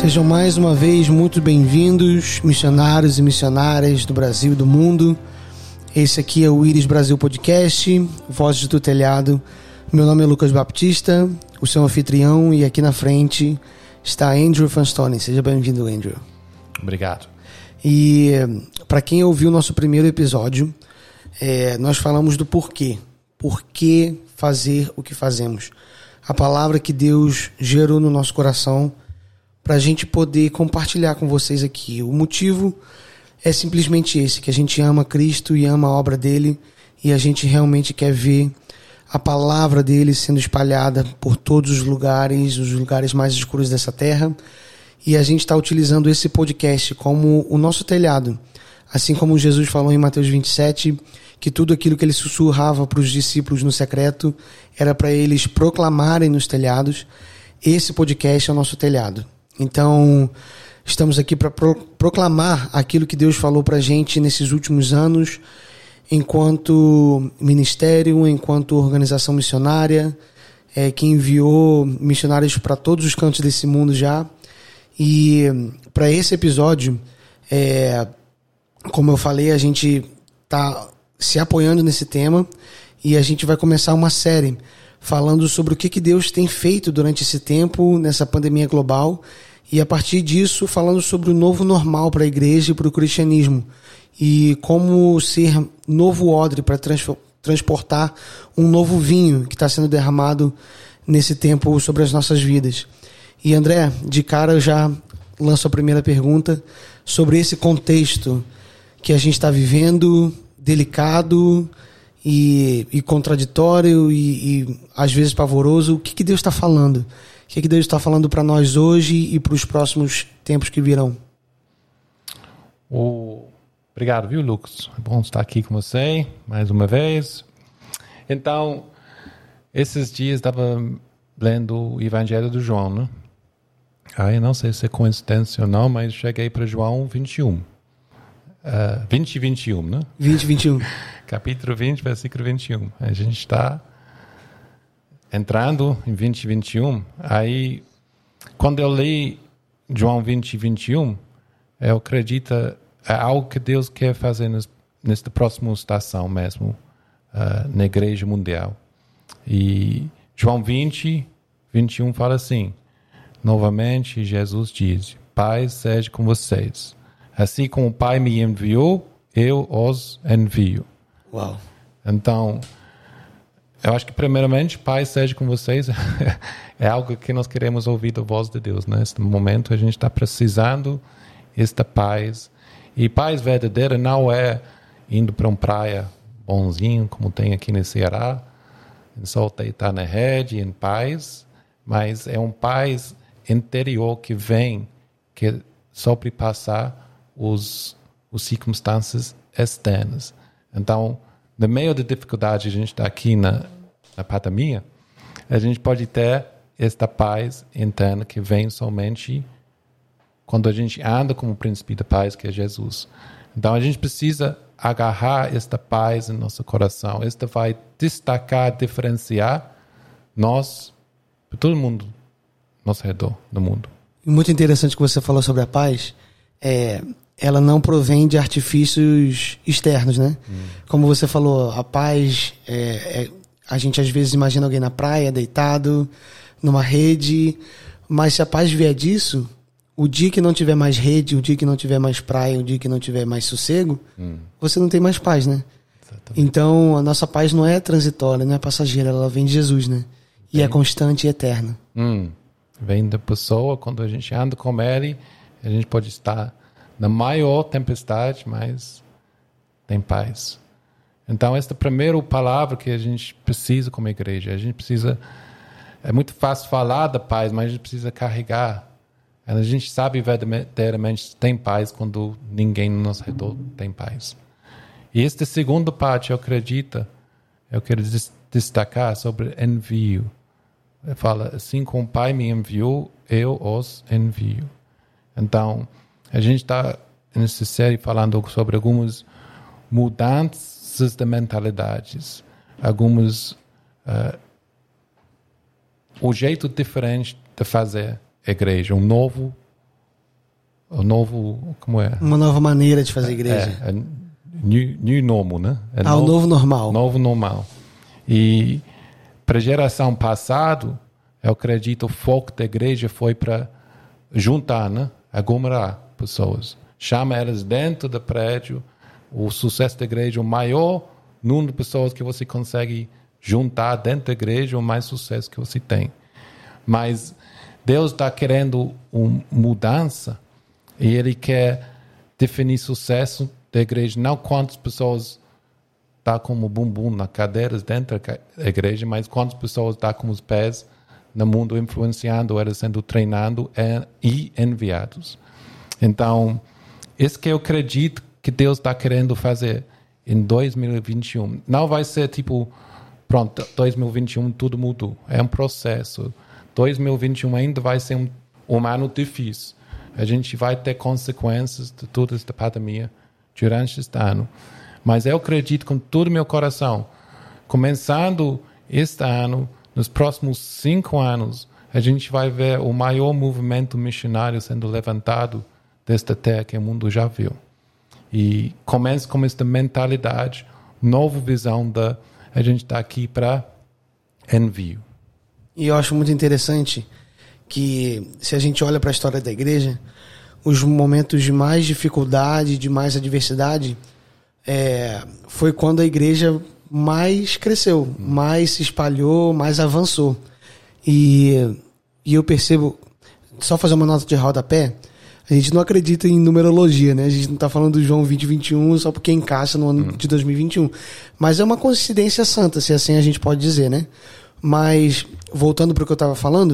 Sejam mais uma vez muito bem-vindos, missionários e missionárias do Brasil e do mundo. Esse aqui é o Íris Brasil Podcast, Vozes do Telhado. Meu nome é Lucas Baptista, o seu anfitrião, e aqui na frente está Andrew Fanstone. Seja bem-vindo, Andrew. Obrigado. E para quem ouviu o nosso primeiro episódio, nós falamos do porquê. Por que fazer o que fazemos? A palavra que Deus gerou no nosso coração para a gente poder compartilhar com vocês aqui. O motivo é simplesmente esse, que a gente ama Cristo e ama a obra dele, e a gente realmente quer ver a palavra dele sendo espalhada por todos os lugares mais escuros dessa terra, e a gente está utilizando esse podcast como o nosso telhado, assim como Jesus falou em Mateus 27, que tudo aquilo que ele sussurrava para os discípulos no secreto era para eles proclamarem nos telhados. Esse podcast é o nosso telhado. Então, estamos aqui para proclamar aquilo que Deus falou para a gente nesses últimos anos, enquanto ministério, enquanto organização missionária, que enviou missionários para todos os cantos desse mundo já. E para esse episódio, como eu falei, a gente está se apoiando nesse tema e a gente vai começar uma série falando sobre o que Deus tem feito durante esse tempo, nessa pandemia global, e a partir disso falando sobre o novo normal para a igreja e para o cristianismo, e como ser novo odre para transportar um novo vinho que está sendo derramado nesse tempo sobre as nossas vidas. E André, de cara eu já lanço a primeira pergunta sobre esse contexto que a gente está vivendo, delicado e contraditório e às vezes pavoroso. O que Deus está falando? O que Deus está falando para nós hoje e para os próximos tempos que virão? Obrigado, viu, Lucas? É bom estar aqui com você mais uma vez. Então, esses dias estava lendo o Evangelho do João, né? Eu não sei se é coincidência ou não, mas cheguei para João 21. 20 e 21, né? 20 e 21. Capítulo 20, versículo 21. A gente está entrando em 20 e 21. Aí, quando eu li João 20 e 21, eu acredito é algo que Deus quer fazer nesta próxima estação mesmo, na Igreja Mundial. E João 20, 21 fala assim: novamente Jesus diz: Pai seja com vocês. Assim como o Pai me enviou, eu os envio. Uau. Então, eu acho que primeiramente, Pai seja com vocês, é algo que nós queremos ouvir da voz de Deus. Neste momento a gente está precisando desta paz. E paz verdadeira não é indo para uma praia bonzinho, como tem aqui no Ceará, só deitar na rede em paz, mas é um paz interior que vem, que sobrepassar os circunstâncias externas. Então, no meio da dificuldade, a gente está aqui na pandemia, a gente pode ter esta paz interna que vem somente quando a gente anda como o príncipe da paz, que é Jesus. Então, a gente precisa agarrar esta paz em nosso coração. Esta vai destacar, diferenciar nós, todo mundo, nosso redor do mundo. Muito interessante que você falou sobre a paz. Ela não provém de artifícios externos, né? Como você falou, a paz, a gente às vezes imagina alguém na praia, deitado, numa rede, mas se a paz vier disso, o dia que não tiver mais rede, o dia que não tiver mais praia, o dia que não tiver mais sossego, você não tem mais paz, né? Exatamente. Então, a nossa paz não é transitória, não é passageira, ela vem de Jesus, né? E é constante e eterna. Vem da pessoa, quando a gente anda com ele, a gente pode estar na maior tempestade, mas tem paz. Então, esta é a primeira palavra que a gente precisa como igreja. A gente precisa... É muito fácil falar da paz, mas a gente precisa carregar. A gente sabe verdadeiramente tem paz quando ninguém no nosso redor tem paz. E esta segunda parte, eu quero destacar sobre envio. Fala, assim como o Pai me enviou, eu os envio. Então, a gente está nessa série falando sobre algumas mudanças de mentalidades, algumas o jeito diferente de fazer igreja, um novo como é? Uma nova maneira de fazer igreja. New normal, né? O novo normal. Novo normal. E para a geração passada, eu acredito, o foco da igreja foi para juntar, né? Aglomerar pessoas. Chama elas dentro do prédio. O sucesso da igreja, o maior número de pessoas que você consegue juntar dentro da igreja, o mais sucesso que você tem. Mas Deus está querendo uma mudança e Ele quer definir sucesso da igreja, não quantas pessoas estão com o bumbum nas cadeiras dentro da igreja, mas quantas pessoas estão com os pés no mundo influenciando, elas sendo treinados e enviados. Então, isso que eu acredito que Deus está querendo fazer em 2021. Não vai ser tipo, pronto, 2021 tudo mudou. É um processo. 2021 ainda vai ser um ano difícil. A gente vai ter consequências de toda esta pandemia durante este ano. Mas eu acredito com todo o meu coração, começando este ano, nos próximos 5 anos, a gente vai ver o maior movimento missionário sendo levantado desta terra que o mundo já viu. E começa com esta mentalidade, nova visão da a gente está aqui para envio. E eu acho muito interessante que, se a gente olha para a história da igreja, os momentos de mais dificuldade, de mais adversidade, foi quando a igreja mais cresceu, mais se espalhou, mais avançou. E eu percebo, só fazer uma nota de rodapé, a gente não acredita em numerologia, né? A gente não está falando do João 2021 só porque encaixa no ano de 2021. Mas é uma coincidência santa, se assim a gente pode dizer, né? Mas, voltando para o que eu estava falando,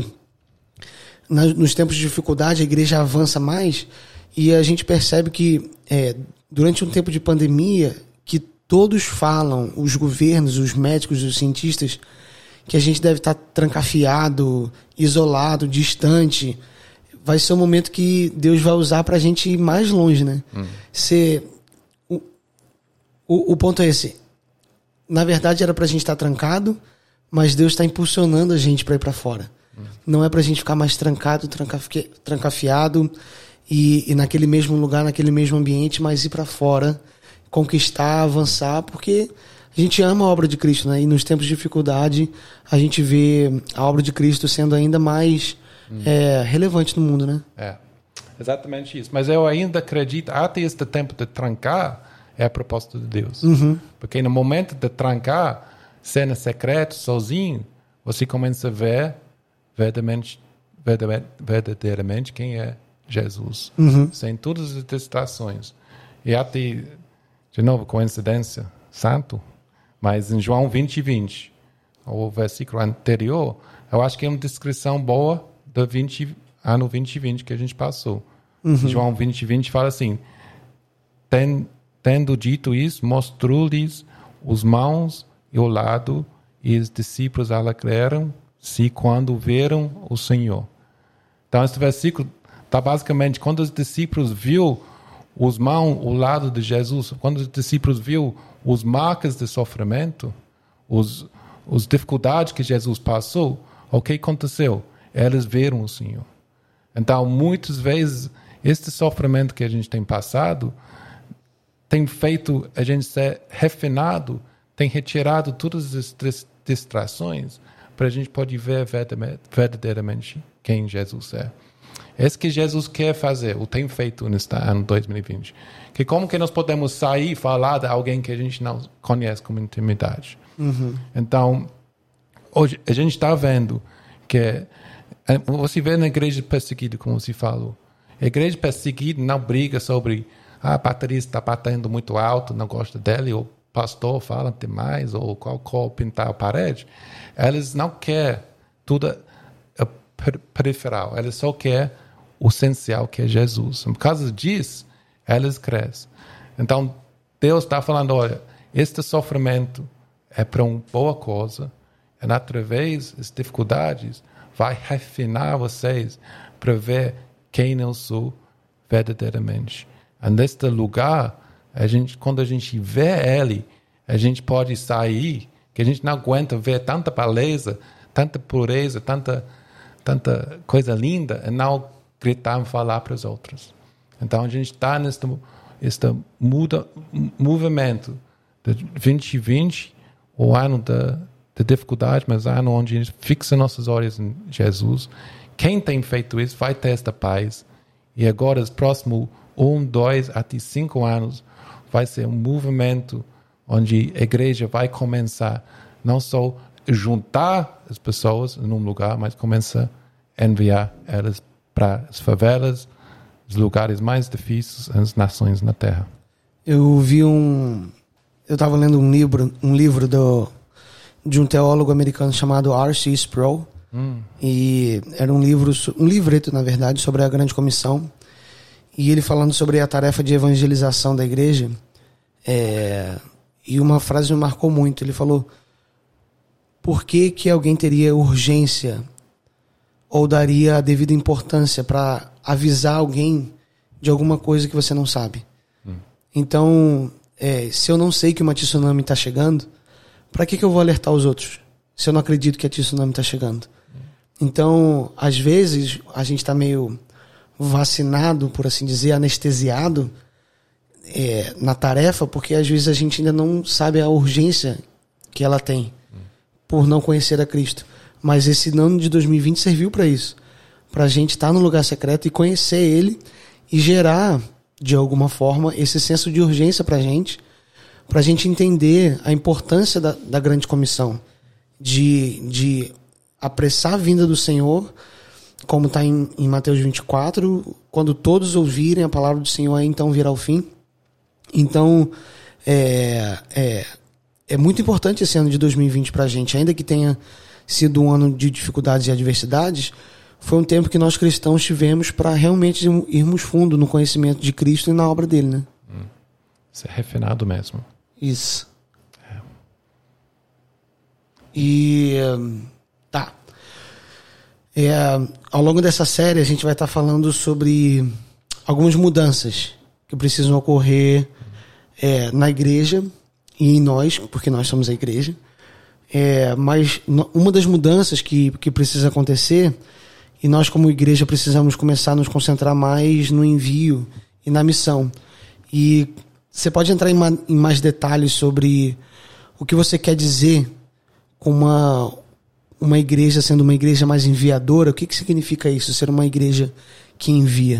nos tempos de dificuldade a igreja avança mais e a gente percebe que durante um tempo de pandemia que todos falam, os governos, os médicos, os cientistas, que a gente deve estar trancafiado, isolado, distante. Vai ser um momento que Deus vai usar para a gente ir mais longe, né? O ponto é esse. Na verdade era para a gente estar trancado, mas Deus está impulsionando a gente para ir para fora. Não é para a gente ficar mais trancado, trancafiado e naquele mesmo lugar, naquele mesmo ambiente, mas ir para fora, conquistar, avançar, porque a gente ama a obra de Cristo, né? E nos tempos de dificuldade a gente vê a obra de Cristo sendo ainda mais relevante no mundo, né? Exatamente isso. Mas eu ainda acredito, até este tempo de trancar, é a proposta de Deus. Porque no momento de trancar, sendo secreto, sozinho, você começa a ver verdadeiramente quem é Jesus. Sem todas as distrações. E até, de novo, coincidência, santo, mas em João 20:20, o versículo anterior, eu acho que é uma descrição boa do ano 2020 que a gente passou. João 20:20 fala assim: tendo dito isso, mostrou-lhes os mãos e o lado, e os discípulos alegraram-se quando viram o Senhor. Então, esse versículo está basicamente, quando os discípulos viram os mãos, o lado de Jesus, quando os discípulos viram as marcas de sofrimento, as dificuldades que Jesus passou, o que aconteceu? Eles viram o Senhor. Então, muitas vezes, este sofrimento que a gente tem passado tem feito a gente ser refinado, tem retirado todas as distrações para a gente poder ver verdadeiramente quem Jesus é. É isso que Jesus quer fazer, ou tem feito neste ano 2020. Que como que nós podemos sair e falar de alguém que a gente não conhece com intimidade? Então, hoje a gente está vendo que você vê na igreja perseguida, como você falou. A igreja perseguida não briga sobre a bateria está batendo muito alto, não gosta dele, ou o pastor fala demais, ou qual cor pintar a parede. Eles não querem tudo periferal, eles só querem o essencial, que é Jesus. Por causa disso, eles crescem. Então, Deus está falando, olha, este sofrimento é para uma boa coisa, e através das dificuldades vai refinar vocês para ver quem eu sou verdadeiramente. E neste lugar, quando a gente vê Ele, a gente pode sair, que a gente não aguenta ver tanta beleza, tanta pureza, tanta coisa linda, e não gritar e falar para os outros. Então, a gente está neste movimento de 2020, o ano da dificuldade, mas o ano onde a gente fixa nossos olhos em Jesus. Quem tem feito isso vai ter esta paz. E agora, os próximos 1, 2, até 5 anos, vai ser um movimento onde a igreja vai começar não só a juntar as pessoas em um lugar, mas começa a enviar elas para as favelas, os lugares mais difíceis, as nações na Terra. Eu estava lendo um livro de um teólogo americano chamado R.C. Sproul. E era um livreto, na verdade, sobre a Grande Comissão. E ele falando sobre a tarefa de evangelização da igreja. E uma frase me marcou muito. Ele falou: por que alguém teria urgência ou daria a devida importância para avisar alguém de alguma coisa que você não sabe? Então, se eu não sei que uma tsunami está chegando, para que eu vou alertar os outros se eu não acredito que a tsunami está chegando? Então, às vezes, a gente está meio vacinado, por assim dizer, anestesiado na tarefa, porque às vezes a gente ainda não sabe a urgência que ela tem por não conhecer a Cristo. Mas esse ano de 2020 serviu para isso, para a gente estar no lugar secreto e conhecer Ele e gerar, de alguma forma, esse senso de urgência para a gente entender a importância da grande comissão, de apressar a vinda do Senhor, como está em Mateus 24, quando todos ouvirem a palavra do Senhor, aí então virá o fim. Então, é muito importante esse ano de 2020 para a gente, ainda que tenha sido um ano de dificuldades e adversidades, foi um tempo que nós cristãos tivemos para realmente irmos fundo no conhecimento de Cristo e na obra dele, né? Isso é refinado mesmo. Isso. E tá. Ao longo dessa série a gente vai estar falando sobre algumas mudanças que precisam ocorrer na igreja e em nós, porque nós somos a igreja. Mas uma das mudanças que precisa acontecer, e nós como igreja precisamos começar a nos concentrar mais no envio e na missão. E você pode entrar em mais detalhes sobre o que você quer dizer com uma igreja sendo uma igreja mais enviadora? O que significa isso, ser uma igreja que envia?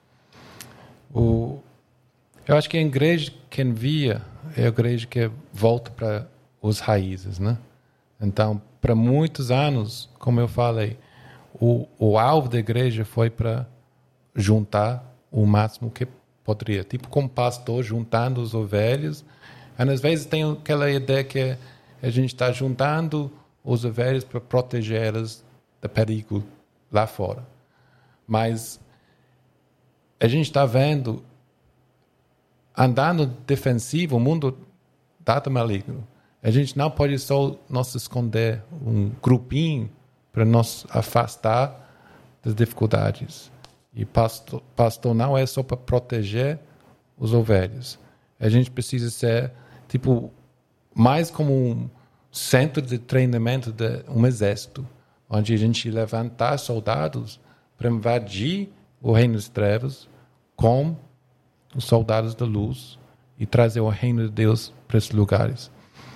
Eu acho que a igreja que envia é a igreja que volta para as raízes, né? Então, para muitos anos, como eu falei, o alvo da igreja foi para juntar o máximo que poderia. Tipo como pastor juntando os ovelhas. E às vezes tem aquela ideia que a gente está juntando os ovelhas para protegê-las do perigo lá fora. Mas a gente está vendo, andando defensivo, o mundo está maligno. A gente não pode só nos esconder um grupinho para nos afastar das dificuldades. E pastor não é só para proteger os ovelhas. A gente precisa ser mais como um centro de treinamento de um exército, onde a gente levantar soldados para invadir o reino das trevas com os soldados da luz e trazer o reino de Deus para esses lugares.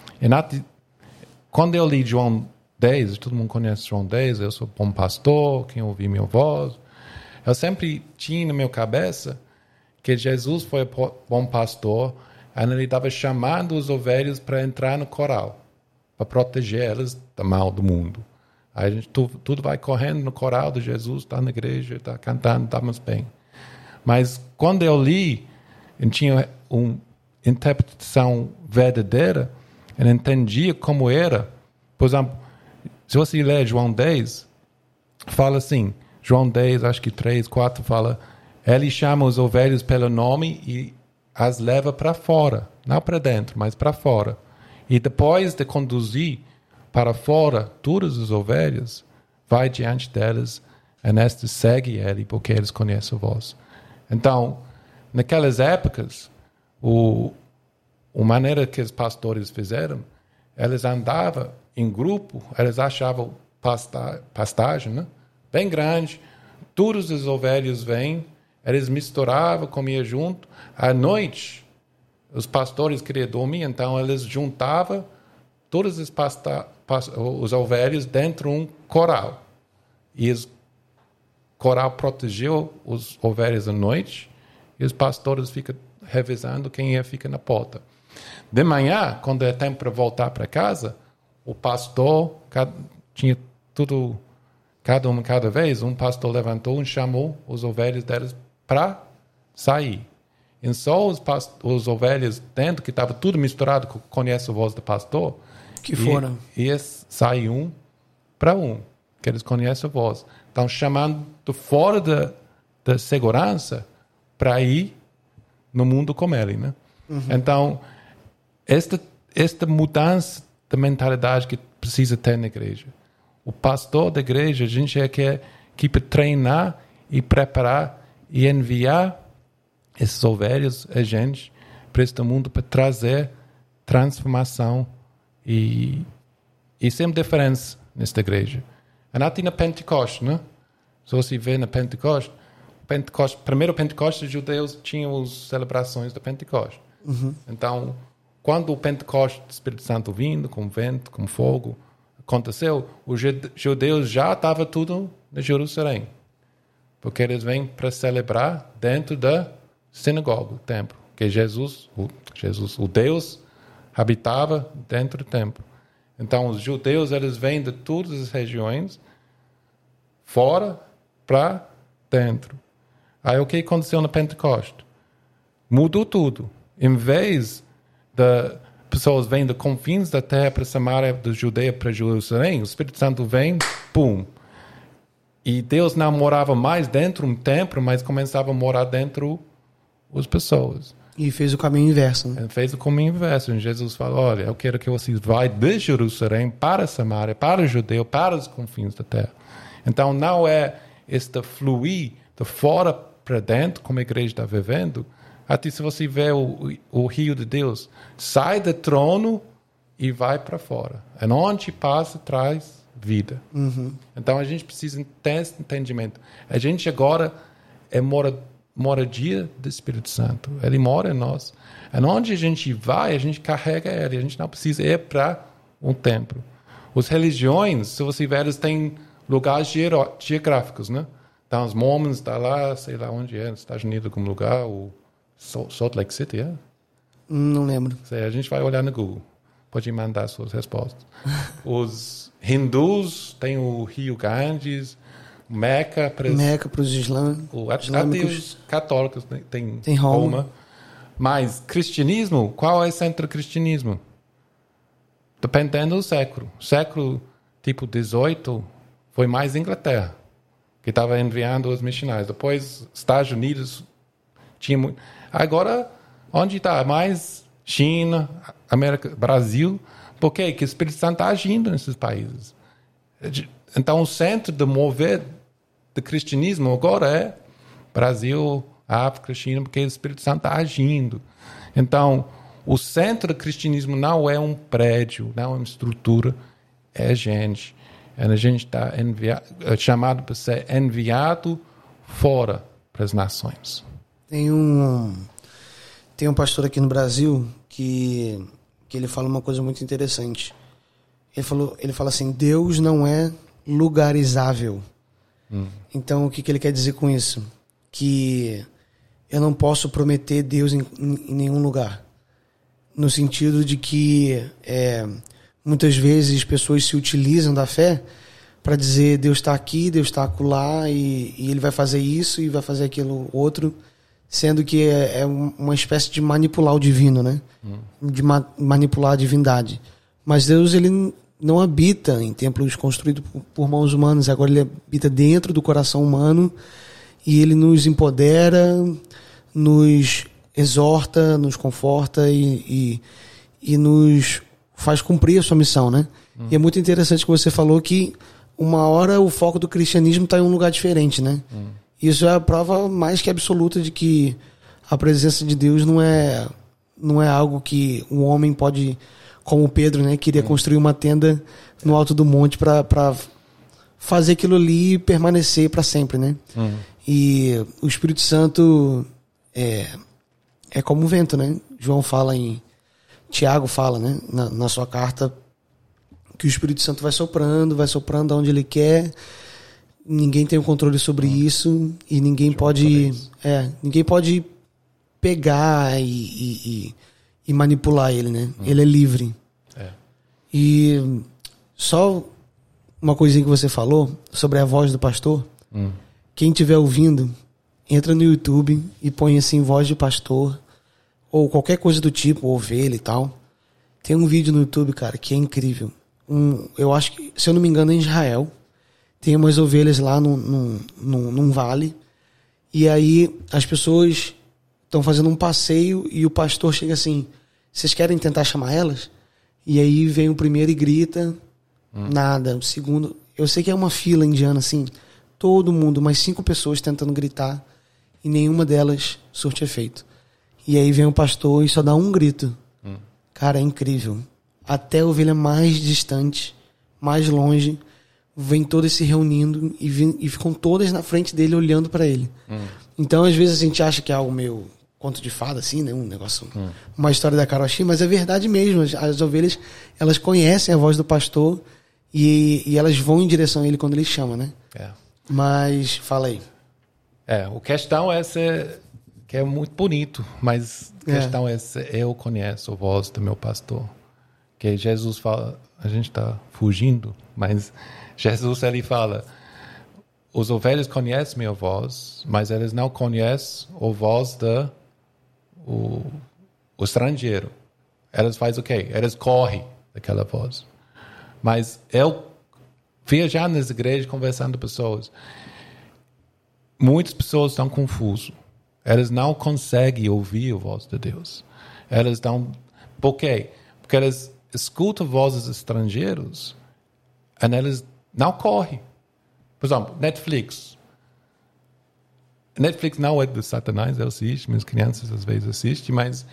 Quando eu li João 10, todo mundo conhece João 10, eu sou bom pastor, quem ouvir minha voz, eu sempre tinha na minha cabeça que Jesus foi bom pastor, e ele estava chamando os ovelhas para entrar no coral, para proteger elas do mal do mundo. Aí a gente tudo vai correndo no coral de Jesus, está na igreja, está cantando, estamos bem. Mas quando eu li, eu tinha uma interpretação verdadeira, eu entendia como era. Por exemplo, se você ler João 10, fala assim, João 10, acho que 3, 4, fala, ele chama os ovelhas pelo nome e as leva para fora, não para dentro, mas para fora. E depois de conduzir para fora todas as ovelhas, vai diante delas e nestas segue ele, porque eles conhecem a voz. Então, naquelas épocas, a maneira que os pastores fizeram, eles andavam em grupo, eles achavam pastagem, né? Bem grande, todas as ovelhas vêm, Eles misturavam, comiam junto. À noite, os pastores queriam dormir, então eles juntavam todas os ovelhas dentro de um coral. E o coral protegeu os ovelhas à noite e os pastores ficam revisando quem fica na porta. De manhã, quando é tempo para voltar para casa, o pastor tinha tudo, cada vez, um pastor levantou e chamou os ovelhas deles para sair. E só os ovelhas dentro, que estava tudo misturado, conhece a voz do pastor, que foram. E sai um para um, que eles conhecem a voz. Estão chamando de fora da segurança para ir no mundo com ele, né? Então, esta mudança de mentalidade que precisa ter na igreja. O pastor da igreja, a gente é que para treinar e preparar e enviar esses ovelhas, a gente, para este mundo, para trazer transformação e sempre diferença nesta igreja. E não tem na Pentecoste, né? Se você vê na Pentecoste, primeiro Pentecoste, os judeus tinham as celebrações da Pentecoste. Então, quando o Pentecoste do Espírito Santo vindo, com vento, com fogo, aconteceu, os judeus já estavam tudo em Jerusalém. Porque eles vêm para celebrar dentro da sinagoga, o templo. Que Jesus, o Deus, habitava dentro do templo. Então, os judeus, eles vêm de todas as regiões, fora para dentro. Aí, o que aconteceu na Pentecoste? Mudou tudo. Em vez de pessoas vêm de confins da terra para Samaria, da Judeia para Jerusalém, o Espírito Santo vem, pum. E Deus não morava mais dentro do templo, mas começava a morar dentro das pessoas. E fez o caminho inverso. Né? Fez o caminho inverso. Jesus falou, olha, eu quero que vocês vão de Jerusalém para Samaria, para o Judeu, para os confins da terra. Então, não é este fluir de fora para dentro, como a igreja está vivendo. Até se você vê o rio de Deus, sai do trono e vai para fora. E onde passa, traz vida. Então, a gente precisa ter esse entendimento. A gente agora é moradia do Espírito Santo. Ele mora em nós. E onde a gente vai, a gente carrega ele. A gente não precisa ir para um templo. As religiões, se você ver, eles têm lugares geográficos, né? Então, os Mormons estão lá, sei lá onde é, nos Estados Unidos, algum lugar, ou Salt Lake City, é? Não lembro. A gente vai olhar no Google. Pode mandar suas respostas. Os hindus têm o Rio Ganges, Meca para os islâmicos. Até os católicos tem Roma. Mas cristianismo, qual é o centro do cristianismo? Dependendo do século. Século tipo 18 foi mais Inglaterra, que estava enviando os missionários. Depois, Estados Unidos tinha muito. Agora, onde está? Mais China, América, Brasil. Por quê? Porque o Espírito Santo está agindo nesses países. Então, o centro de mover do cristianismo agora é Brasil, África, China, porque o Espírito Santo está agindo. Então, o centro do cristianismo não é um prédio, não é uma estrutura, é a gente. A gente está chamado para ser enviado fora para as nações. Tem um pastor aqui no Brasil que ele fala uma coisa muito interessante. Ele fala assim, Deus não é lugarizável. Então, o que ele quer dizer com isso? Que eu não posso prometer Deus em nenhum lugar. No sentido de que muitas vezes pessoas se utilizam da fé para dizer Deus está aqui, Deus está acolá e Ele vai fazer isso e vai fazer aquilo outro, sendo que é uma espécie de manipular o divino, né? De manipular a divindade. Mas Deus, Ele não habita em templos construídos por mãos humanas, agora Ele habita dentro do coração humano e Ele nos empodera, nos exorta, nos conforta e nos faz cumprir a sua missão, né? E é muito interessante que você falou que uma hora o foco do cristianismo está em um lugar diferente, né? Isso é a prova mais que absoluta de que a presença de Deus não é algo que um homem pode, como Pedro, né? Queria construir uma tenda no alto do monte para fazer aquilo ali permanecer para sempre, né? E o Espírito Santo é como o vento, né? Tiago fala, né? Na sua carta, que o Espírito Santo vai soprando onde ele quer. Ninguém tem o controle sobre isso e ninguém pode pegar e manipular ele, né? Ele é livre. E só uma coisinha que você falou sobre a voz do pastor. Quem estiver ouvindo, entra no YouTube e põe assim, voz de pastor, ou qualquer coisa do tipo, ovelha e tal. Tem um vídeo no YouTube, cara, que é incrível. Eu acho que, se eu não me engano, é em Israel. Tem umas ovelhas lá num vale. E aí as pessoas estão fazendo um passeio e o pastor chega assim, vocês querem tentar chamar elas? E aí vem o primeiro e grita, nada. O segundo, eu sei que é uma fila indiana assim, todo mundo, mais 5 pessoas tentando gritar e nenhuma delas surte efeito. E aí vem o pastor e só dá um grito. Cara, é incrível. Até a ovelha mais distante, mais longe, vem todas se reunindo e ficam todas na frente dele olhando para ele. Então, às vezes, a gente acha que é algo meio conto de fada, assim, né? Um negócio, uma história da Karoshi, mas é verdade mesmo. As ovelhas, elas conhecem a voz do pastor e elas vão em direção a ele quando ele chama, né? Mas, fala aí. A questão é que é muito bonito, mas a questão é eu conheço a voz do meu pastor. Que Jesus fala, a gente está fugindo, mas Jesus, ele fala, os ovelhas conhecem minha voz, mas eles não conhecem a voz o estrangeiro. Elas fazem o quê? Elas correm daquela voz. Mas eu, viajando nas igrejas, conversando com pessoas, muitas pessoas estão confusas. Elas não conseguem ouvir a voz de Deus. Elas estão... Por quê? Porque elas escutam vozes estrangeiras e elas não correm. Por exemplo, Netflix. Netflix não é de Satanás, eu assisto, minhas crianças às vezes assistem, mas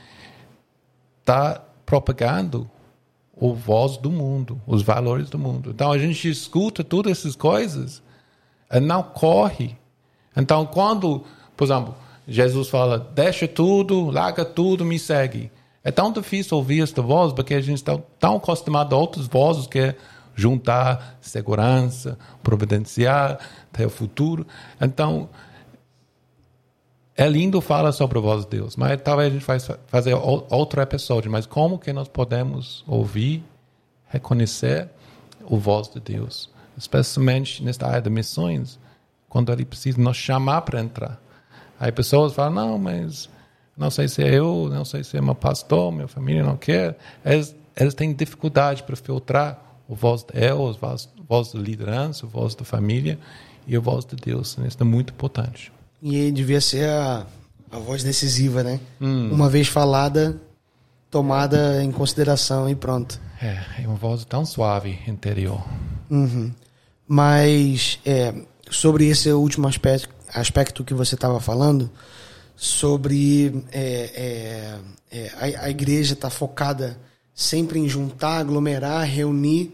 está propagando a voz do mundo, os valores do mundo. Então a gente escuta todas essas coisas e não corre. Então quando, por exemplo, Jesus fala, deixa tudo, larga tudo, me segue. É tão difícil ouvir esta voz, porque a gente está tão acostumado a outras vozes, que é juntar segurança, providenciar, ter o futuro. Então, é lindo falar sobre a voz de Deus, mas talvez a gente vai fazer outro episódio. Mas como que nós podemos ouvir, reconhecer a voz de Deus? Especialmente nesta área de missões, quando Ele precisa nos chamar para entrar. Aí pessoas falam, não, mas não sei se é eu, não sei se é meu pastor, minha família não quer. Eles têm dificuldade para filtrar a voz de Deus, a voz da liderança, a voz da família e a voz de Deus. Isso é muito importante. E devia ser a voz decisiva, né? Uma vez falada, tomada em consideração e pronto. É uma voz tão suave, interior. Mas sobre esse último aspecto que você estava falando, sobre a igreja estar focada sempre em juntar, aglomerar, reunir,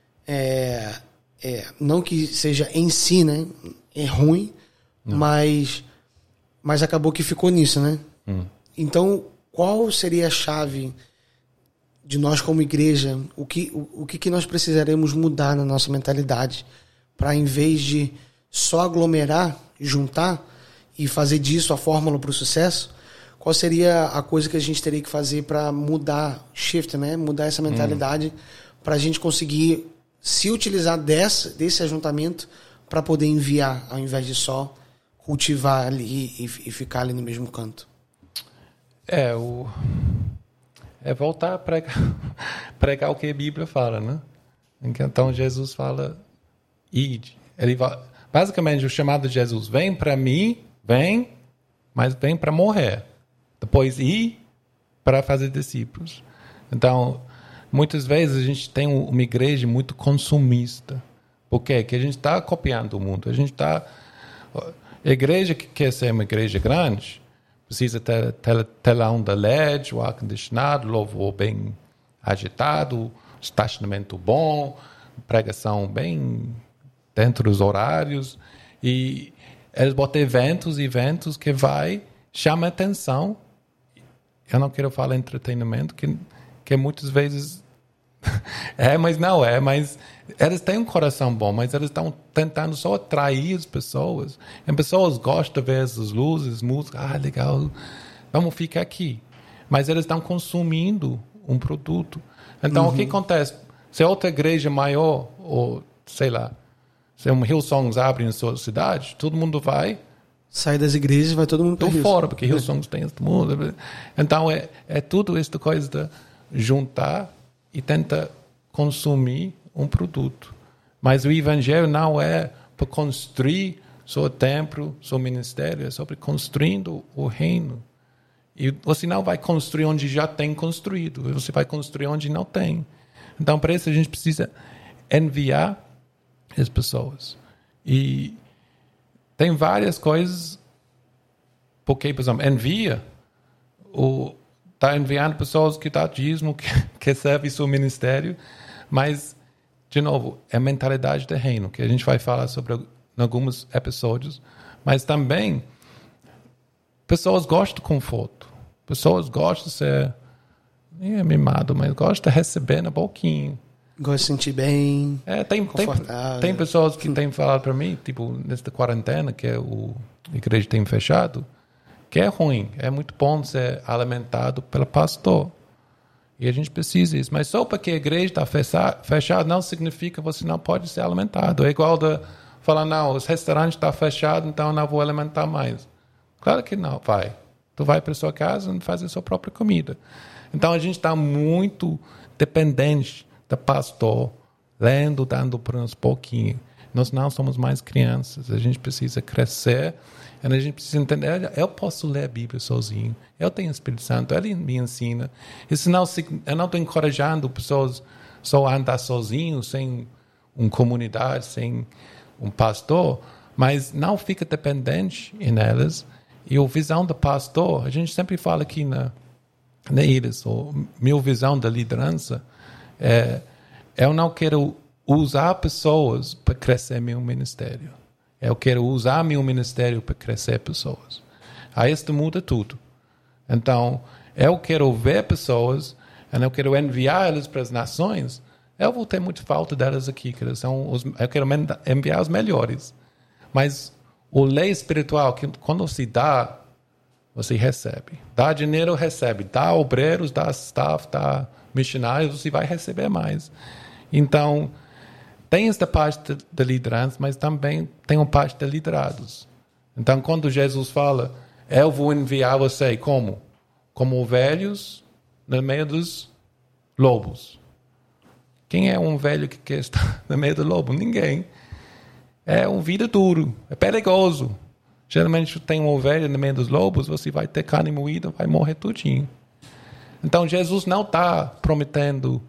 não que seja em si, né, é ruim, mas acabou que ficou nisso, né? Então, qual seria a chave de nós como igreja? O que nós precisaremos mudar na nossa mentalidade para, em vez de só aglomerar, juntar e fazer disso a fórmula para o sucesso, qual seria a coisa que a gente teria que fazer para mudar, né? Mudar essa mentalidade, para a gente conseguir se utilizar desse ajuntamento para poder enviar, ao invés de só cultivar ali e ficar ali no mesmo canto? Voltar a pregar o que a Bíblia fala, né? Então Jesus fala, ide. Basicamente, o chamado de Jesus, vem para mim, mas vem para morrer. Depois ir para fazer discípulos. Então, muitas vezes a gente tem uma igreja muito consumista. Por quê? Porque a gente está copiando o mundo. A igreja que quer ser uma igreja grande precisa ter telão da LED, o ar-condicionado, louvor bem agitado, estacionamento bom, pregação bem dentro dos horários. E eles botam eventos que chama atenção. Eu não quero falar entretenimento, que muitas vezes mas não é, mas eles têm um coração bom, mas eles estão tentando só atrair as pessoas. E as pessoas gostam de ver as luzes, música, legal, vamos ficar aqui. Mas eles estão consumindo um produto. Então, o que acontece? Se outra igreja maior, ou sei lá, se um Hillsongs abre em sua cidade, todo mundo vai. Sai das igrejas, vai todo mundo para fora, porque Hillsongs tem este mundo. Então, é tudo esta coisa de juntar e tenta consumir um produto. Mas o evangelho não é para construir seu templo, seu ministério, é sobre construindo o reino. E você não vai construir onde já tem construído, você vai construir onde não tem. Então, para isso, a gente precisa enviar as pessoas. E tem várias coisas, porque, por exemplo, está enviando pessoas que dão dízimo, que servem seu ministério, mas, de novo, é a mentalidade do reino, que a gente vai falar sobre em alguns episódios, mas também pessoas gostam de conforto, pessoas gostam de ser mimado, mas gostam de receber na boquinha. Gosta de sentir bem, confortável. Tem pessoas que têm falado para mim, tipo, nesta quarentena, que a igreja tem fechado, que é ruim, é muito bom ser alimentado pelo pastor. E a gente precisa disso. Mas só porque a igreja está fechada não significa que você não pode ser alimentado. É igual de falar, não, os restaurantes estão fechados, então eu não vou alimentar mais. Claro que não, vai. Tu vai para a sua casa e faz a sua própria comida. Então a gente está muito dependente do pastor, lendo, dando para uns pouquinho. Nós não somos mais crianças, a gente precisa crescer. A gente precisa entender, eu posso ler a Bíblia sozinho, eu tenho o Espírito Santo, ele me ensina. Isso não, eu não estou encorajando pessoas só a andar sozinhos, sem uma comunidade, sem um pastor, mas não fica dependente nelas. E a visão do pastor, a gente sempre fala aqui na Iris, minha visão da liderança, eu não quero usar pessoas para crescer meu ministério. Eu quero usar meu ministério para crescer pessoas. Aí isso muda tudo. Então, eu quero ver pessoas, eu quero enviar elas para as nações. Eu vou ter muita falta delas aqui, que eles eu quero enviar os melhores. Mas o lei espiritual, que quando se dá, você recebe. Dá dinheiro, recebe. Dá obreiros, dá staff, dá missionários, você vai receber mais. Então, tem esta parte da liderança, mas também tem uma parte de liderados. Então, quando Jesus fala, eu vou enviar você como? Como ovelhas no meio dos lobos. Quem é um velho que quer estar no meio do lobo? Ninguém. É uma vida duro, é perigoso. Geralmente tem uma ovelha no meio dos lobos, você vai ter carne moída, vai morrer tudinho. Então, Jesus não está prometendo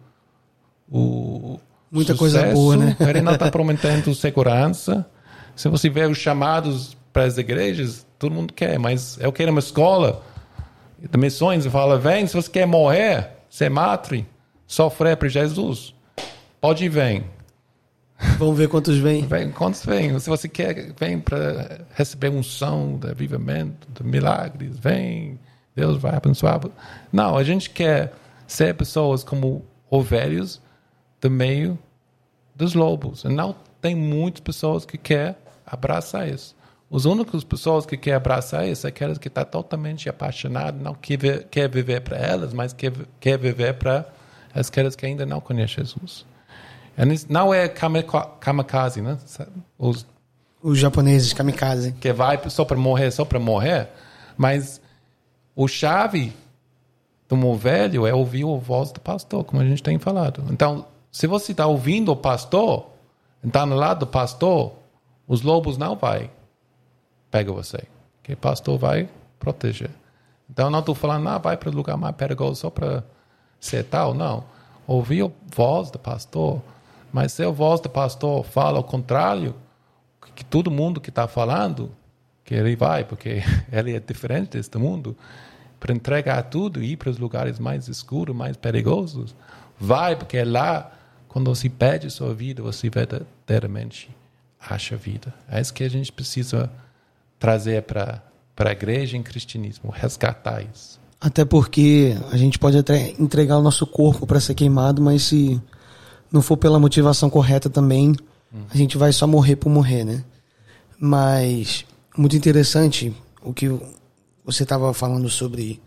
muita sucesso, coisa boa, né? Ele não está prometendo segurança. Se você vê os chamados para as igrejas, todo mundo quer, mas eu quero uma escola de missões e fala, vem, se você quer morrer, ser mártir, sofrer para Jesus, pode ir, vem. Vamos ver quantos vêm. Quantos vêm? Se você quer, vem para receber unção de avivamento, de milagres, vem, Deus vai abençoar. Não, a gente quer ser pessoas como ovelhas do meio dos lobos. E não tem muitas pessoas que querem abraçar isso. As únicas pessoas que querem abraçar isso é aquelas que estão totalmente apaixonadas, não quer viver para elas, mas quer viver para aquelas que ainda não conhecem Jesus. Não é kamikaze, né? Os japoneses, kamikaze. Que vai só para morrer. Mas o chave do meu velho é ouvir a voz do pastor, como a gente tem falado. Então, se você está ouvindo o pastor, está no lado do pastor, os lobos não vão pegar você. Porque o pastor vai proteger. Então, não estou falando, vai para o lugar mais perigoso só para ser tal. Não. Ouvir a voz do pastor. Mas se a voz do pastor fala ao contrário, que todo mundo que está falando, que ele vai, porque ele é diferente deste mundo, para entregar tudo e ir para os lugares mais escuros, mais perigosos, vai, porque é lá, quando você pede sua vida, você verdadeiramente acha vida. É isso que a gente precisa trazer para a igreja em cristianismo, resgatar isso. Até porque a gente pode até entregar o nosso corpo para ser queimado, mas se não for pela motivação correta também, a gente vai só morrer por morrer, né? Mas muito interessante o que você estava falando sobre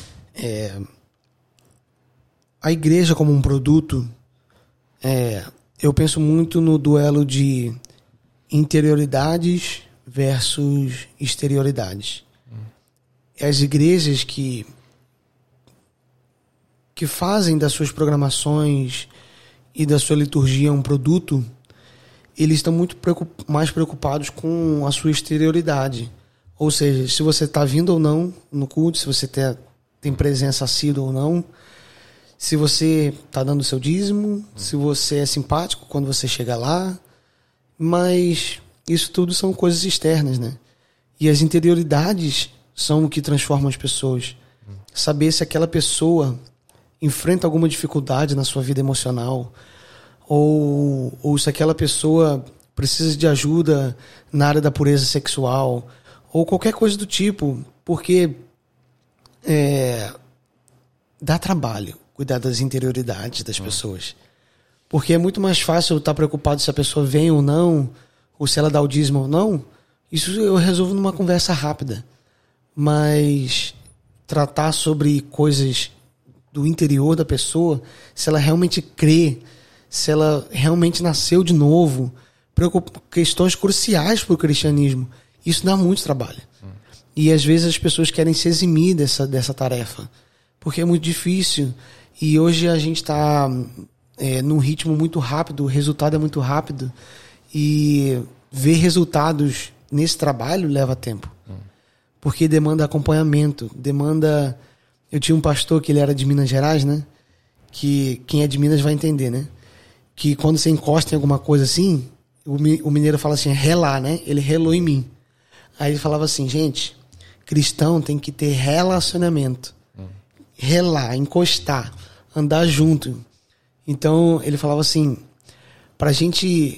a igreja como um produto. Eu penso muito no duelo de interioridades versus exterioridades. As igrejas que fazem das suas programações e da sua liturgia um produto, eles estão muito mais preocupados com a sua exterioridade. Ou seja, se você está vindo ou não no culto, se você tem presença assídua ou não, se você está dando o seu dízimo, se você é simpático quando você chega lá. Mas isso tudo são coisas externas, né? E as interioridades são o que transformam as pessoas. Saber se aquela pessoa enfrenta alguma dificuldade na sua vida emocional, ou se aquela pessoa precisa de ajuda na área da pureza sexual, ou qualquer coisa do tipo, porque dá trabalho cuidar das interioridades das pessoas. Porque é muito mais fácil eu estar preocupado se a pessoa vem ou não, ou se ela dá o dízimo ou não. Isso eu resolvo numa conversa rápida. Mas tratar sobre coisas do interior da pessoa, se ela realmente crê, se ela realmente nasceu de novo, questões cruciais para o cristianismo, isso dá muito trabalho. E às vezes as pessoas querem se eximir dessa tarefa, porque é muito difícil. E hoje a gente está num ritmo muito rápido, o resultado é muito rápido, e ver resultados nesse trabalho leva tempo. Porque demanda acompanhamento, demanda... Eu tinha um pastor que ele era de Minas Gerais, né? Que quem é de Minas vai entender, né? Que quando você encosta em alguma coisa assim, o mineiro fala assim, relar, né? Ele relou em mim. Aí ele falava assim, gente, cristão tem que ter relacionamento. Relar, encostar, andar junto. Então ele falava assim, pra gente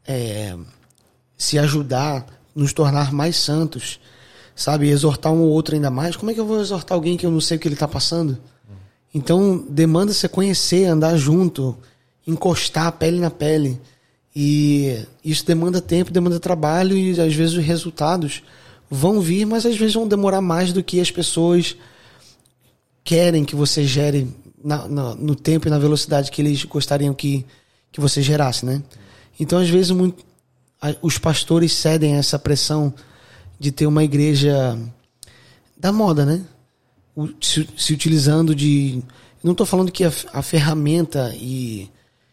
se ajudar, nos tornar mais santos, sabe, exortar um ou outro ainda mais. Como é que eu vou exortar alguém que eu não sei o que ele está passando? Então demanda você conhecer, andar junto, encostar pele na pele. E isso demanda tempo, demanda trabalho, e às vezes os resultados vão vir, mas às vezes vão demorar mais do que as pessoas querem que você gere no tempo e na velocidade que eles gostariam que você gerasse, né? Então às vezes os pastores cedem a essa pressão de ter uma igreja da moda, né? Se utilizando de... Eu não estou falando que a ferramenta e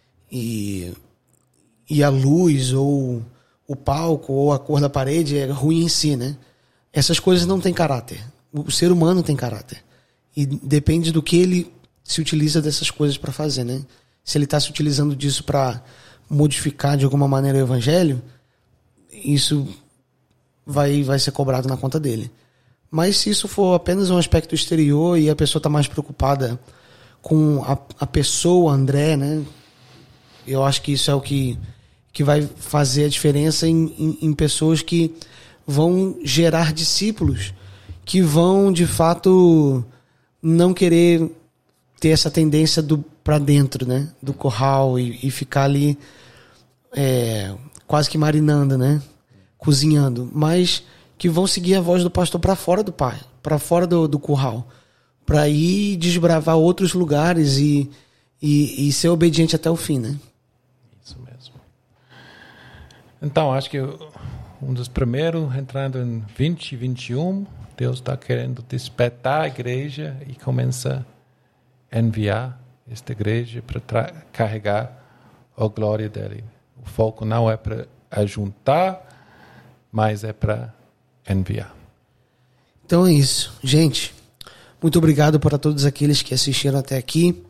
a luz, ou o palco, ou a cor da parede é ruim em si, né? Essas coisas não têm caráter. O ser humano tem caráter. E depende do que ele se utiliza dessas coisas para fazer, né? Se ele está se utilizando disso para modificar de alguma maneira o evangelho, isso vai ser cobrado na conta dele. Mas se isso for apenas um aspecto exterior e a pessoa está mais preocupada com a pessoa, André, né? Eu acho que isso é o que vai fazer a diferença em pessoas que vão gerar discípulos, que vão, de fato, não querer ter essa tendência para dentro, né? Do curral e ficar ali quase que marinando, né? Cozinhando, mas que vão seguir a voz do pastor para fora do pai, para fora do curral, para ir desbravar outros lugares e ser obediente até o fim, né? Isso mesmo. Então, acho que um dos primeiros, entrando em 2021, Deus está querendo despertar a igreja e começa a enviar esta igreja para carregar a glória dele. O foco não é para ajuntar, mas é para enviar. Então é isso. Gente, muito obrigado para todos aqueles que assistiram até aqui.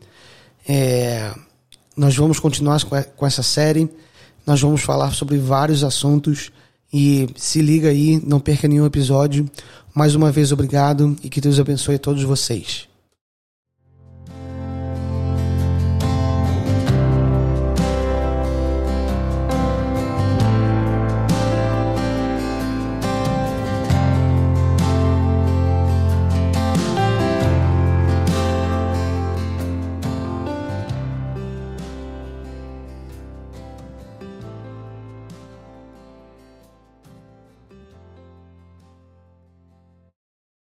Nós vamos continuar com essa série. Nós vamos falar sobre vários assuntos. E se liga aí, não perca nenhum episódio. Mais uma vez, obrigado e que Deus abençoe a todos vocês.